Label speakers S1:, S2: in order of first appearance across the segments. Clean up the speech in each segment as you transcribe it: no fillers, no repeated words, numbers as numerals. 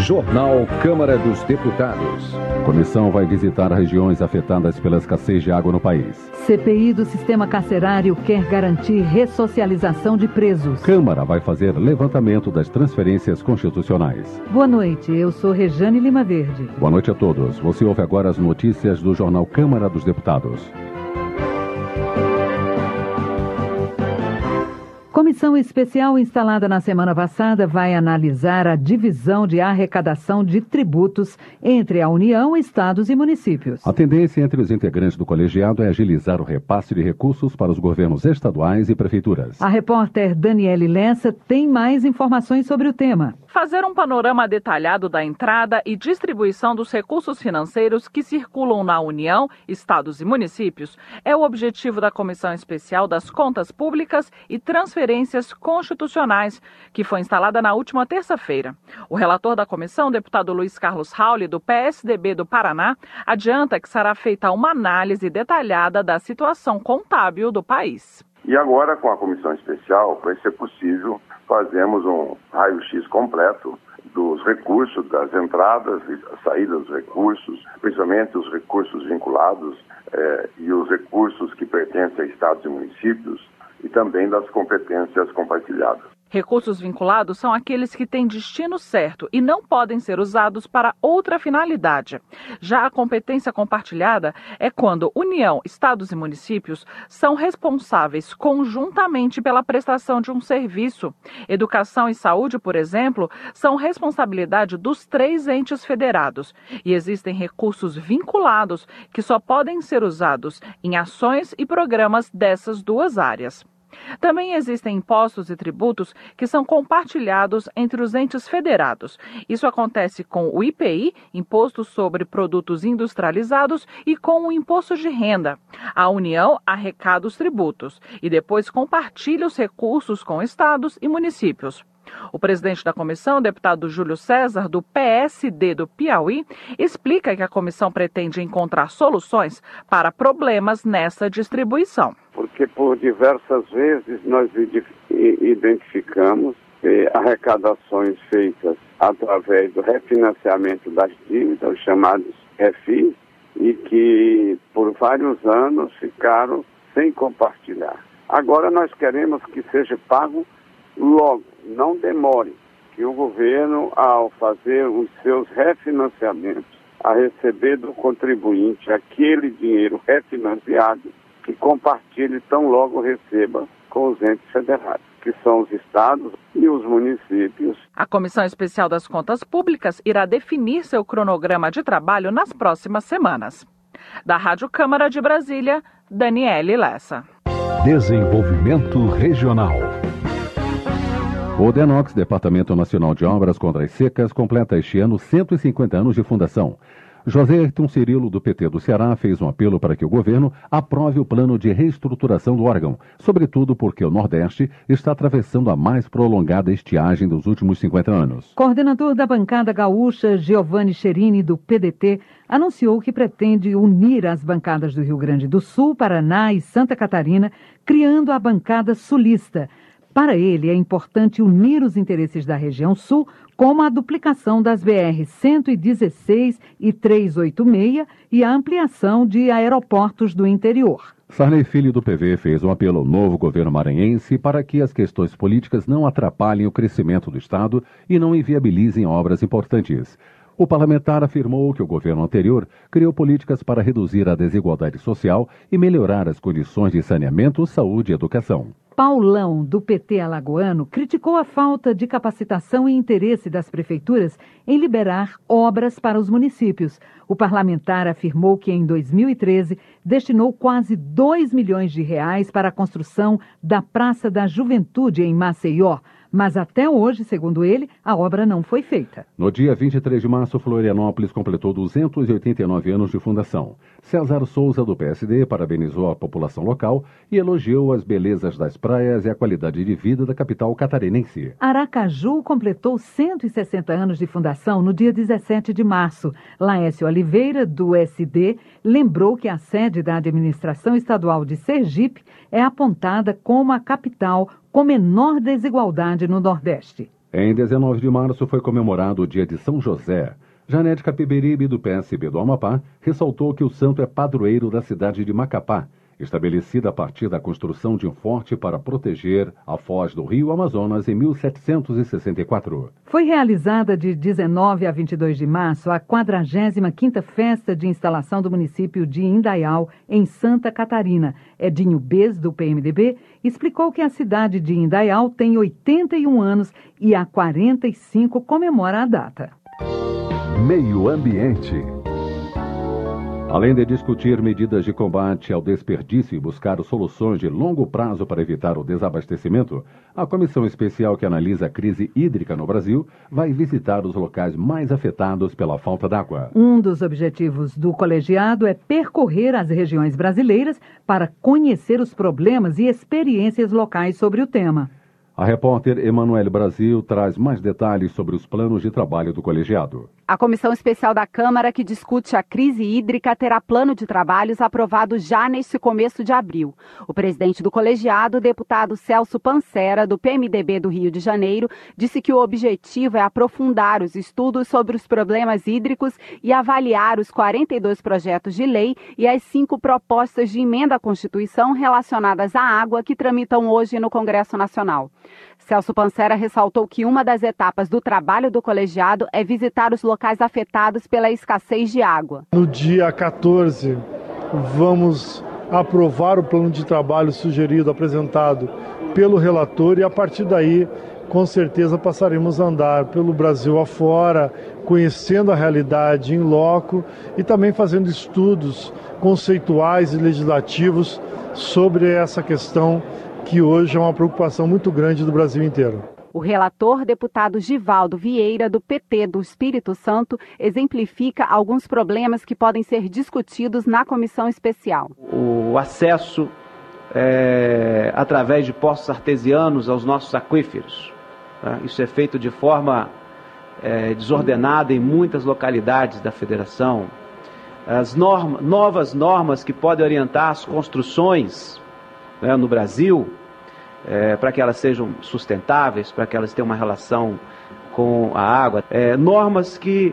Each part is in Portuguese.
S1: Jornal Câmara dos Deputados.
S2: A comissão vai visitar regiões afetadas pela escassez de água no país.
S3: CPI do sistema carcerário quer garantir ressocialização de presos.
S2: Câmara vai fazer levantamento das transferências constitucionais.
S3: Boa noite, eu sou Rejane Lima Verde.
S2: Boa noite a todos. Você ouve agora as notícias do Jornal Câmara dos Deputados.
S3: Comissão especial instalada na semana passada vai analisar a divisão de arrecadação de tributos entre a União, estados e municípios.
S2: A tendência entre os integrantes do colegiado é agilizar o repasse de recursos para os governos estaduais e prefeituras.
S3: A repórter Daniele Lessa tem mais informações sobre o tema.
S4: Fazer um panorama detalhado da entrada e distribuição dos recursos financeiros que circulam na União, estados e municípios é o objetivo da Comissão Especial das Contas Públicas e Transferências Constitucionais, que foi instalada na última terça-feira. O relator da comissão, deputado Luiz Carlos Rauli, do PSDB do Paraná, adianta que será feita uma análise detalhada da situação contábil do país.
S5: E agora, com a comissão especial, vai ser possível fazermos um raio-x completo dos recursos, das entradas e saídas dos recursos, principalmente os recursos vinculados e os recursos que pertencem a estados e municípios, e também das competências compartilhadas.
S4: Recursos vinculados são aqueles que têm destino certo e não podem ser usados para outra finalidade. Já a competência compartilhada é quando União, estados e municípios são responsáveis conjuntamente pela prestação de um serviço. Educação e saúde, por exemplo, são responsabilidade dos 3 entes federados. E existem recursos vinculados que só podem ser usados em ações e programas dessas 2 áreas. Também existem impostos e tributos que são compartilhados entre os entes federados. Isso acontece com o IPI, Imposto sobre Produtos Industrializados, e com o Imposto de Renda. A União arrecada os tributos e depois compartilha os recursos com estados e municípios. O presidente da comissão, o deputado Júlio César, do PSD do Piauí, explica que a comissão pretende encontrar soluções para problemas nessa distribuição.
S6: Porque por diversas vezes nós identificamos arrecadações feitas através do refinanciamento das dívidas, os chamados refis, e que por vários anos ficaram sem compartilhar. Agora nós queremos que seja pago logo, não demore, que o governo, ao fazer os seus refinanciamentos, a receber do contribuinte aquele dinheiro refinanciado, que compartilhe tão logo receba com os entes federados, que são os estados e os municípios.
S4: A Comissão Especial das Contas Públicas irá definir seu cronograma de trabalho nas próximas semanas. Da Rádio Câmara de Brasília, Daniele Lessa.
S1: Desenvolvimento Regional.
S2: O DENOX, Departamento Nacional de Obras contra as Secas, completa este ano 150 anos de fundação. José Ayrton Cirilo, do PT do Ceará, fez um apelo para que o governo aprove o plano de reestruturação do órgão, sobretudo porque o Nordeste está atravessando a mais prolongada estiagem dos últimos 50 anos.
S3: Coordenador da bancada gaúcha, Giovanni Cherini, do PDT, anunciou que pretende unir as bancadas do Rio Grande do Sul, Paraná e Santa Catarina, criando a bancada sulista. Para ele, é importante unir os interesses da região sul, como a duplicação das BR-116 e 386 e a ampliação de aeroportos do interior.
S2: Sarney Filho, do PV, fez um apelo ao novo governo maranhense para que as questões políticas não atrapalhem o crescimento do Estado e não inviabilizem obras importantes. O parlamentar afirmou que o governo anterior criou políticas para reduzir a desigualdade social e melhorar as condições de saneamento, saúde e educação.
S3: Paulão, do PT alagoano, criticou a falta de capacitação e interesse das prefeituras em liberar obras para os municípios. O parlamentar afirmou que em 2013 destinou quase 2 milhões de reais para a construção da Praça da Juventude em Maceió. Mas até hoje, segundo ele, a obra não foi feita.
S2: No dia 23 de março, Florianópolis completou 289 anos de fundação. César Souza, do PSD, parabenizou a população local e elogiou as belezas das praias e a qualidade de vida da capital catarinense.
S3: Aracaju completou 160 anos de fundação no dia 17 de março. Laércio Oliveira, do SD, lembrou que a sede da administração estadual de Sergipe é apontada como a capital com menor desigualdade no Nordeste.
S2: Em 19 de março foi comemorado o dia de São José. Janete Capiberibe, do PSB do Amapá, ressaltou que o santo é padroeiro da cidade de Macapá, estabelecida a partir da construção de um forte para proteger a foz do rio Amazonas em 1764.
S3: Foi realizada de 19 a 22 de março a 45ª Festa de Instalação do município de Indaial, em Santa Catarina. Edinho Bez, do PMDB, explicou que a cidade de Indaial tem 81 anos e há 45 comemora a data.
S1: Meio Ambiente.
S2: Além de discutir medidas de combate ao desperdício e buscar soluções de longo prazo para evitar o desabastecimento, a comissão especial que analisa a crise hídrica no Brasil vai visitar os locais mais afetados pela falta d'água.
S3: Um dos objetivos do colegiado é percorrer as regiões brasileiras para conhecer os problemas e experiências locais sobre o tema.
S2: A repórter Emanuele Brasil traz mais detalhes sobre os planos de trabalho do colegiado.
S7: A Comissão Especial da Câmara, que discute a crise hídrica, terá plano de trabalhos aprovado já neste começo de abril. O presidente do colegiado, o deputado Celso Pancera, do PMDB do Rio de Janeiro, disse que o objetivo é aprofundar os estudos sobre os problemas hídricos e avaliar os 42 projetos de lei e as 5 propostas de emenda à Constituição relacionadas à água que tramitam hoje no Congresso Nacional. Celso Pancera ressaltou que uma das etapas do trabalho do colegiado é visitar os locais afetados pela escassez de água.
S8: No dia 14, vamos aprovar o plano de trabalho sugerido, apresentado pelo relator, e a partir daí, com certeza, passaremos a andar pelo Brasil afora, conhecendo a realidade in loco e também fazendo estudos conceituais e legislativos sobre essa questão que hoje é uma preocupação muito grande do Brasil inteiro.
S7: O relator, deputado Givaldo Vieira, do PT do Espírito Santo, exemplifica alguns problemas que podem ser discutidos na comissão especial.
S9: O acesso através de poços artesianos aos nossos aquíferos. Tá? Isso é feito de forma desordenada em muitas localidades da federação. As novas normas que podem orientar as construções no Brasil, para que elas sejam sustentáveis, para que elas tenham uma relação com a água. Normas que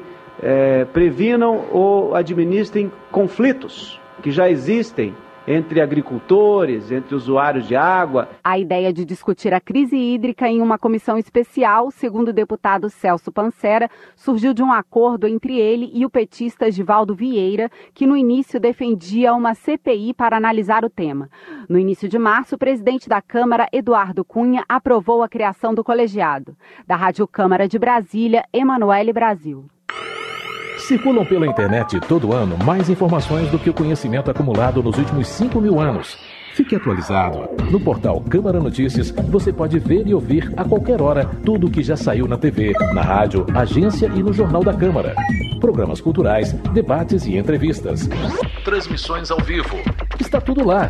S9: previnam ou administrem conflitos que já existem entre agricultores, entre usuários de água.
S7: A ideia de discutir a crise hídrica em uma comissão especial, segundo o deputado Celso Pancera, surgiu de um acordo entre ele e o petista Givaldo Vieira, que no início defendia uma CPI para analisar o tema. No início de março, o presidente da Câmara, Eduardo Cunha, aprovou a criação do colegiado. Da Rádio Câmara de Brasília, Emanuele Brasil.
S10: Circulam pela internet todo ano mais informações do que o conhecimento acumulado nos últimos 5.000 anos. Fique atualizado. No portal Câmara Notícias, você pode ver e ouvir a qualquer hora tudo o que já saiu na TV, na rádio, agência e no Jornal da Câmara. Programas culturais, debates e entrevistas. Transmissões ao vivo. Está tudo lá.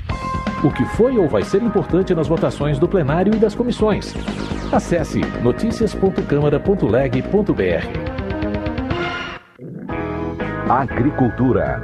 S10: O que foi ou vai ser importante nas votações do plenário e das comissões. Acesse noticias.câmara.leg.br.
S1: Agricultura.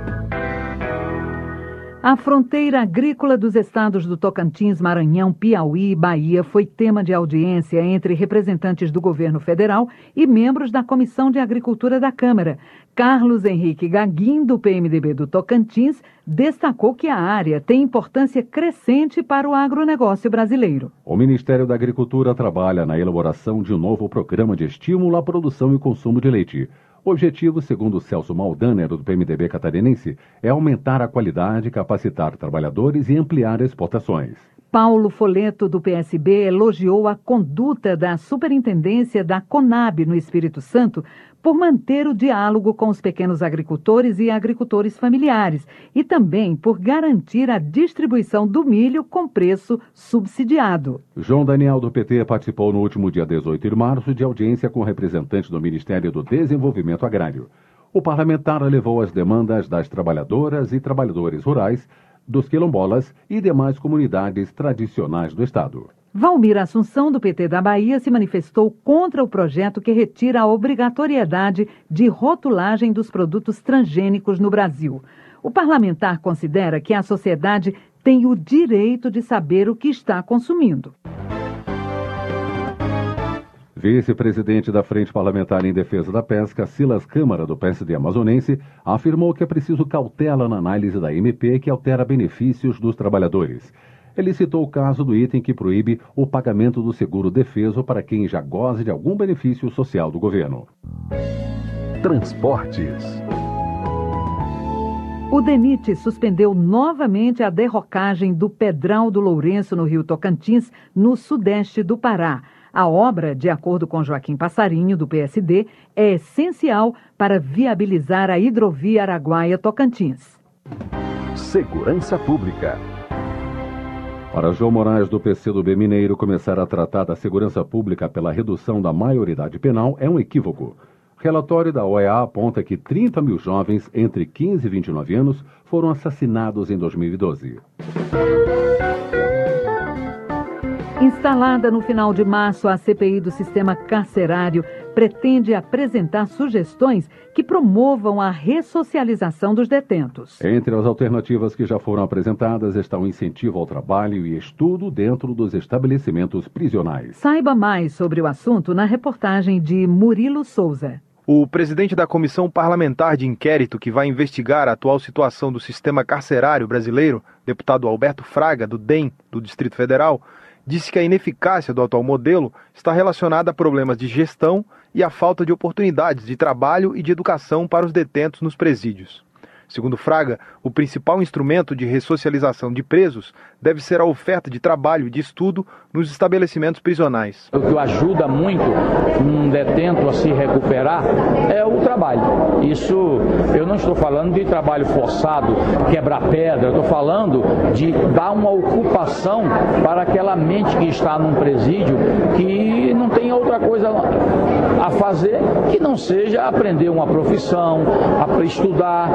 S3: A fronteira agrícola dos estados do Tocantins, Maranhão, Piauí e Bahia foi tema de audiência entre representantes do governo federal e membros da Comissão de Agricultura da Câmara. Carlos Henrique Gaguin, do PMDB do Tocantins, destacou que a área tem importância crescente para o agronegócio brasileiro.
S2: O Ministério da Agricultura trabalha na elaboração de um novo programa de estímulo à produção e consumo de leite. O objetivo, segundo Celso Maldaner, do PMDB catarinense, é aumentar a qualidade, capacitar trabalhadores e ampliar exportações.
S3: Paulo Foleto, do PSB, elogiou a conduta da Superintendência da Conab no Espírito Santo por manter o diálogo com os pequenos agricultores e agricultores familiares e também por garantir a distribuição do milho com preço subsidiado.
S2: João Daniel, do PT, participou no último dia 18 de março de audiência com representantes do Ministério do Desenvolvimento Agrário. O parlamentar levou as demandas das trabalhadoras e trabalhadores rurais, dos quilombolas e demais comunidades tradicionais do Estado.
S3: Valmir Assunção, do PT da Bahia, se manifestou contra o projeto que retira a obrigatoriedade de rotulagem dos produtos transgênicos no Brasil. O parlamentar considera que a sociedade tem o direito de saber o que está consumindo.
S2: Vice-presidente da Frente Parlamentar em Defesa da Pesca, Silas Câmara, do PSD amazonense, afirmou que é preciso cautela na análise da MP que altera benefícios dos trabalhadores. Ele citou o caso do item que proíbe o pagamento do seguro defeso para quem já goze de algum benefício social do governo.
S1: Transportes.
S3: O DENIT suspendeu novamente a derrocagem do Pedral do Lourenço no Rio Tocantins, no sudeste do Pará. A obra, de acordo com Joaquim Passarinho, do PSD, é essencial para viabilizar a hidrovia Araguaia-Tocantins.
S1: Segurança Pública.
S2: Para João Moraes, do PCdoB Mineiro, começar a tratar da segurança pública pela redução da maioridade penal é um equívoco. Relatório da OEA aponta que 30 mil jovens entre 15 e 29 anos foram assassinados em 2012.
S3: Instalada no final de março, a CPI do sistema carcerário pretende apresentar sugestões que promovam a ressocialização dos detentos.
S2: Entre as alternativas que já foram apresentadas está o incentivo ao trabalho e estudo dentro dos estabelecimentos prisionais.
S3: Saiba mais sobre o assunto na reportagem de Murilo Souza.
S11: O presidente da Comissão Parlamentar de Inquérito que vai investigar a atual situação do sistema carcerário brasileiro, deputado Alberto Fraga, do DEM, do Distrito Federal, disse que a ineficácia do atual modelo está relacionada a problemas de gestão e a falta de oportunidades de trabalho e de educação para os detentos nos presídios. Segundo Fraga, o principal instrumento de ressocialização de presos deve ser a oferta de trabalho e de estudo nos estabelecimentos prisionais.
S12: O que ajuda muito um detento a se recuperar é o trabalho. Isso, eu não estou falando de trabalho forçado, quebrar pedra, eu estou falando de dar uma ocupação para aquela mente que está num presídio que não tem outra coisa a fazer que não seja aprender uma profissão, estudar.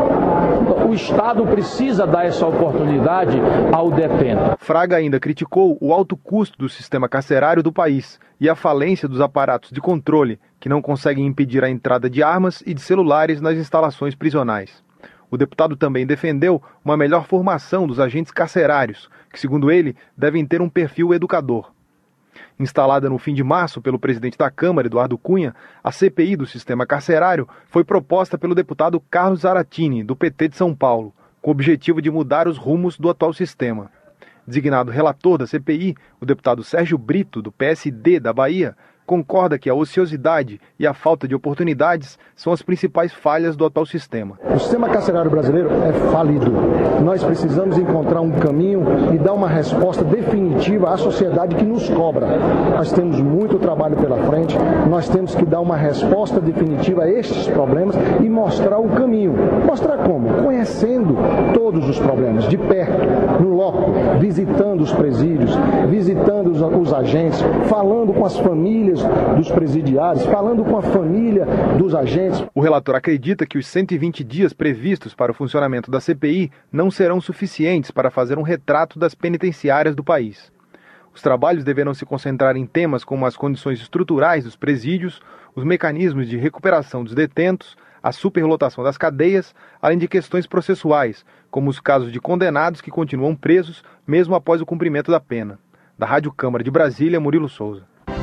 S12: O Estado precisa dar essa oportunidade ao detento.
S11: Fraga ainda criticou o alto custo do sistema carcerário do país e a falência dos aparatos de controle, que não conseguem impedir a entrada de armas e de celulares nas instalações prisionais. O deputado também defendeu uma melhor formação dos agentes carcerários, que, segundo ele, devem ter um perfil educador. Instalada no fim de março pelo presidente da Câmara, Eduardo Cunha, a CPI do sistema carcerário foi proposta pelo deputado Carlos Zaratini, do PT de São Paulo, com o objetivo de mudar os rumos do atual sistema. Designado relator da CPI, o deputado Sérgio Brito, do PSD da Bahia, concorda que a ociosidade e a falta de oportunidades são as principais falhas do atual sistema.
S13: O sistema carcerário brasileiro é falido. Nós precisamos encontrar um caminho e dar uma resposta definitiva à sociedade que nos cobra. Nós temos muito trabalho pela frente, nós temos que dar uma resposta definitiva a estes problemas e mostrar o caminho. Mostrar como? Conhecendo todos os problemas, de perto, no loco, visitando os presídios, visitando os agentes, falando com as famílias dos presidiários, falando com a família dos agentes.
S11: O relator acredita que os 120 dias previstos para o funcionamento da CPI não serão suficientes para fazer um retrato das penitenciárias do país. Os trabalhos deverão se concentrar em temas como as condições estruturais dos presídios, os mecanismos de recuperação dos detentos, a superlotação das cadeias, além de questões processuais, como os casos de condenados que continuam presos mesmo após o cumprimento da pena. Da Rádio Câmara de Brasília, Murilo Souza.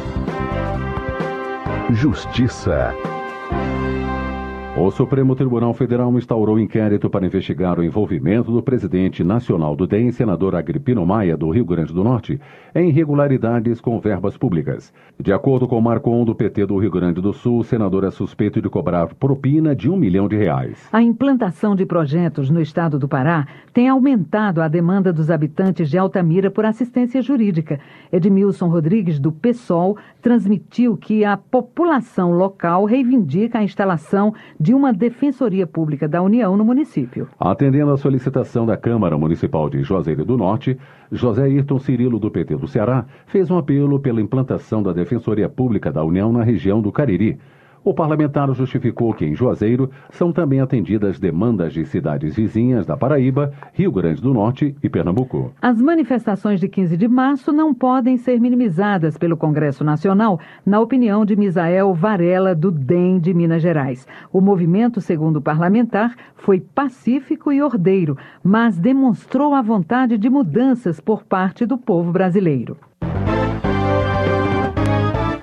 S1: Justiça.
S2: O Supremo Tribunal Federal instaurou inquérito para investigar o envolvimento do presidente nacional do DEM, senador Agripino Maia, do Rio Grande do Norte, em irregularidades com verbas públicas. De acordo com Marcon, do PT do Rio Grande do Sul, o senador é suspeito de cobrar propina de R$1 milhão.
S3: A implantação de projetos no estado do Pará tem aumentado a demanda dos habitantes de Altamira por assistência jurídica. Edmilson Rodrigues, do PSOL, transmitiu que a população local reivindica a instalação de uma Defensoria Pública da União no município.
S2: Atendendo à solicitação da Câmara Municipal de Juazeiro do Norte, José Ayrton Cirilo, do PT do Ceará, fez um apelo pela implantação da Defensoria Pública da União na região do Cariri. O parlamentar justificou que em Juazeiro são também atendidas demandas de cidades vizinhas da Paraíba, Rio Grande do Norte e Pernambuco.
S3: As manifestações de 15 de março não podem ser minimizadas pelo Congresso Nacional, na opinião de Misael Varela, do DEM de Minas Gerais. O movimento, segundo o parlamentar, foi pacífico e ordeiro, mas demonstrou a vontade de mudanças por parte do povo brasileiro.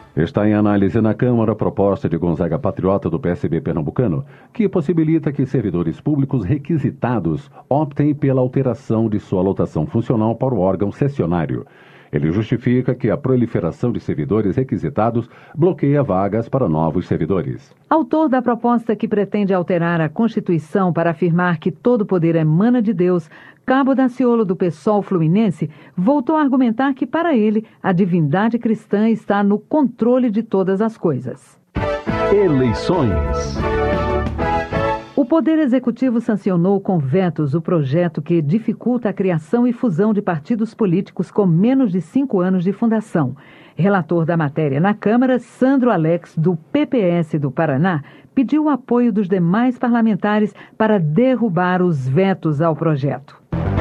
S2: Está em análise na Câmara a proposta de Gonzaga Patriota do PSB pernambucano, que possibilita que servidores públicos requisitados optem pela alteração de sua lotação funcional para o órgão sessionário. Ele justifica que a proliferação de servidores requisitados bloqueia vagas para novos servidores.
S3: Autor da proposta que pretende alterar a Constituição para afirmar que todo poder emana de Deus, Cabo Daciolo do PSOL fluminense voltou a argumentar que, para ele, a divindade cristã está no controle de todas as coisas.
S1: Eleições.
S3: O Poder Executivo sancionou com vetos o projeto que dificulta a criação e fusão de partidos políticos com menos de 5 anos de fundação. Relator da matéria na Câmara, Sandro Alex, do PPS do Paraná, pediu o apoio dos demais parlamentares para derrubar os vetos ao projeto.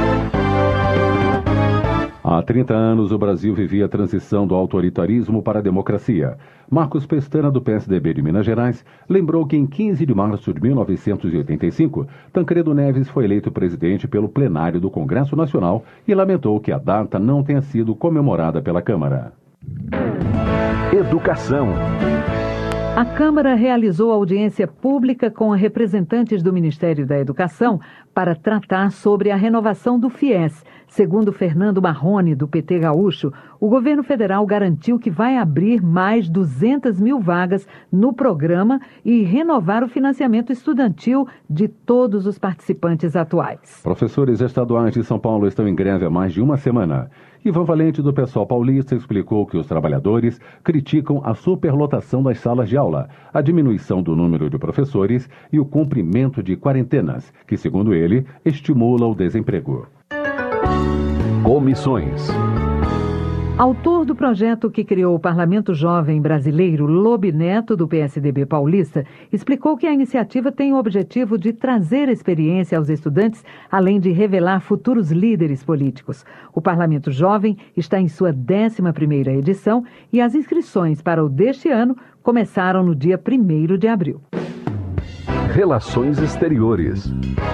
S2: Há 30 anos, o Brasil vivia a transição do autoritarismo para a democracia. Marcos Pestana, do PSDB de Minas Gerais, lembrou que em 15 de março de 1985, Tancredo Neves foi eleito presidente pelo plenário do Congresso Nacional e lamentou que a data não tenha sido comemorada pela Câmara.
S1: Educação.
S3: A Câmara realizou audiência pública com representantes do Ministério da Educação para tratar sobre a renovação do FIES. Segundo Fernando Marrone, do PT Gaúcho, o governo federal garantiu que vai abrir mais 200 mil vagas no programa e renovar o financiamento estudantil de todos os participantes atuais.
S2: Professores estaduais de São Paulo estão em greve há mais de uma semana. Ivan Valente, do PSOL paulista, explicou que os trabalhadores criticam a superlotação das salas de aula, a diminuição do número de professores e o cumprimento de quarentenas, que, segundo ele, estimula o desemprego.
S1: Comissões.
S3: Autor do projeto que criou o Parlamento Jovem Brasileiro, Lobe Neto, do PSDB paulista, explicou que a iniciativa tem o objetivo de trazer experiência aos estudantes, além de revelar futuros líderes políticos. O Parlamento Jovem está em sua 11ª edição e as inscrições para o deste ano começaram no dia 1º de abril.
S1: Relações Exteriores.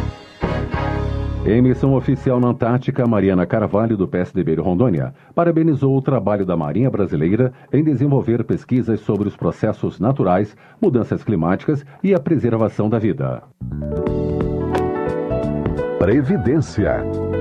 S2: Em missão oficial na Antártica, Mariana Carvalho, do PSDB de Rondônia, parabenizou o trabalho da Marinha Brasileira em desenvolver pesquisas sobre os processos naturais, mudanças climáticas e a preservação da vida.
S1: Previdência.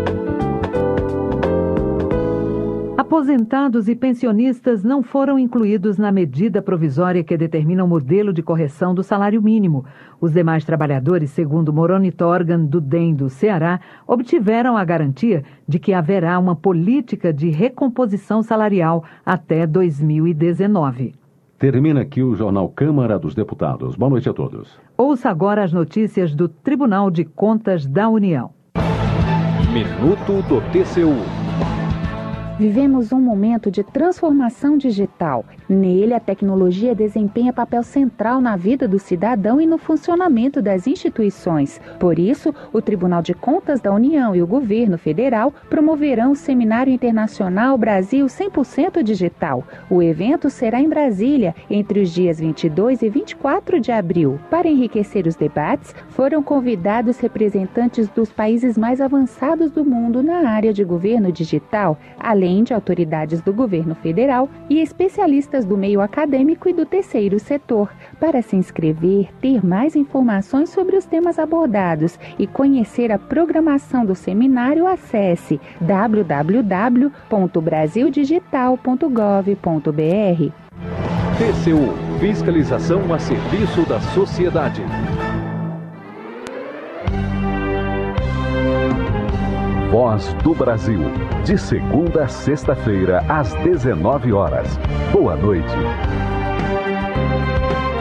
S3: Aposentados e pensionistas não foram incluídos na medida provisória que determina o modelo de correção do salário mínimo. Os demais trabalhadores, segundo o Monitorgan do DEM do Ceará, obtiveram a garantia de que haverá uma política de recomposição salarial até 2019.
S2: Termina aqui o Jornal Câmara dos Deputados. Boa noite a todos.
S3: Ouça agora as notícias do Tribunal de Contas da União.
S10: Minuto do TCU.
S14: Vivemos um momento de transformação digital. Nele, a tecnologia desempenha papel central na vida do cidadão e no funcionamento das instituições. Por isso, o Tribunal de Contas da União e o Governo Federal promoverão o Seminário Internacional Brasil 100% Digital. O evento será em Brasília, entre os dias 22 e 24 de abril. Para enriquecer os debates, foram convidados representantes dos países mais avançados do mundo na área de governo digital, além de autoridades do governo federal e especialistas do meio acadêmico e do terceiro setor. Para se inscrever, ter mais informações sobre os temas abordados e conhecer a programação do seminário, acesse www.brasildigital.gov.br.
S10: TCU, fiscalização a serviço da sociedade.
S1: Voz do Brasil, de segunda a sexta-feira, às 19 horas. Boa noite.